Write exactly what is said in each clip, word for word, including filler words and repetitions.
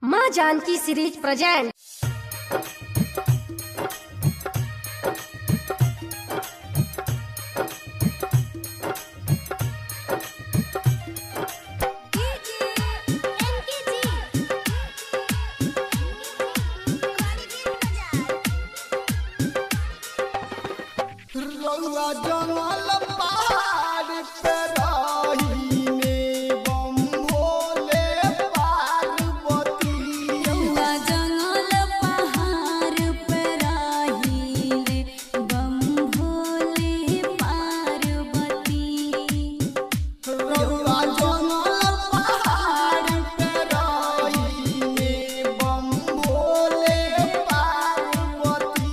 माँ Janaki series present. रउआ जंगल पहाड़ पे रही में बम भोले पार्वती। रउआ जंगल पहाड़ पे रही में बम भोले पार्वती। रउआ जंगल पहाड़ पे रही में बम भोले पार्वती।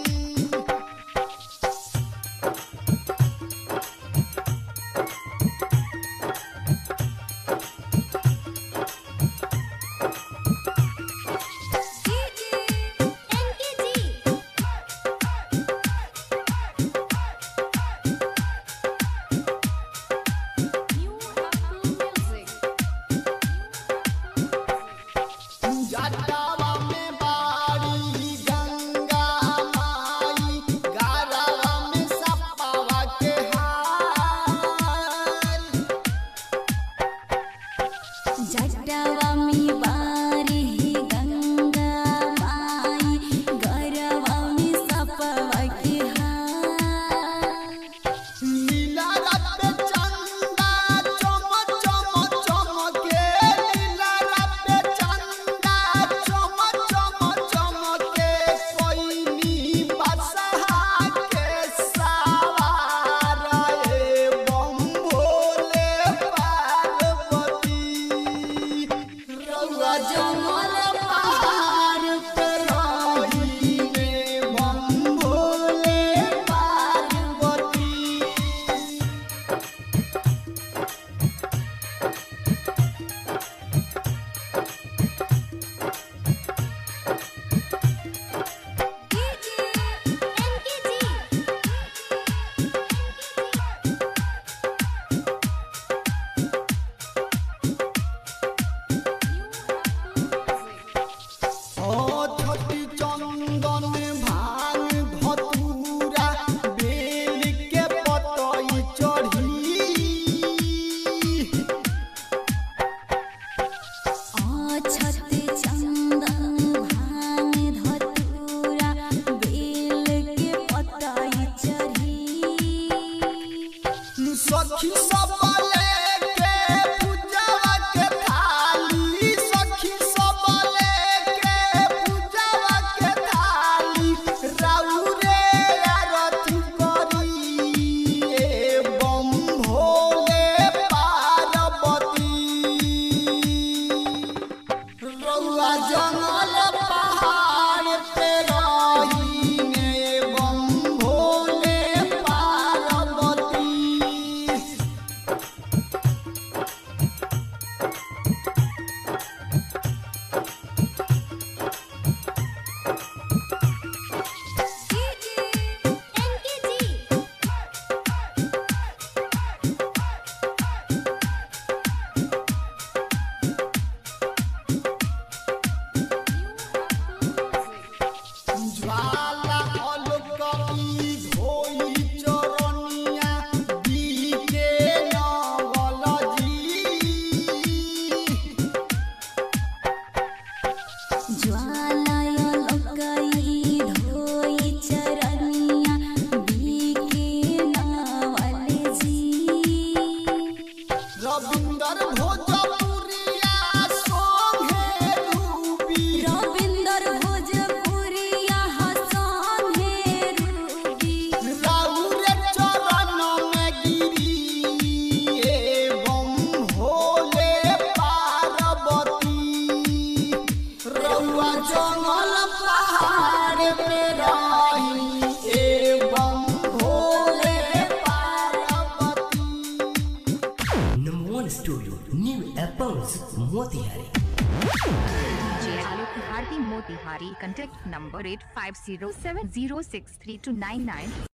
जटावा में बाड़ी गंगा माई, गारावा में सपावा के हार। जटावा में बारी गंगा माई, गरवा में सपवा के हार। नीला रात पे चंदा चम चम चमके, नीला रात पे चंदा चम चम चमके। कोइनी बसहा के सवार हे बम भोले पार्वती। रउआ जंगल पहाड़ पे रही में बम भोले पार्वती। ओ छोटी चंदन भांग धतूरा, बेल के पतई चढ़ी। छत चंदन भांग धतूरा, बेल के पतई चढ़ी। सखी सब लेके पूजावा के थाली, सखी सब लेके पूजावा के थाली। राउरे आरती करी ए बम भोले पार्वती। रउआ जंगल पहाड़ पे रही में बम भोले पार्वती। ज्वाला अलकई धोई चरनिया, बीके नवल जी। ज्वाला अलकई धोई चरनिया, बीके नवल जी। रविंदर भोजपुरिया सोंगे रूबी। रविंदर भोजपुरिया संगे रूबी। राउरे चरण में गिरी ए बम भोले पार्वती। रउआ जंगल पहाड़ पे रही ए बम Bhole Parvati. Number one studio, New Apples, Motihari. J Alok Bharti Motihari. Contact number eight five zero seven zero six three two nine nine.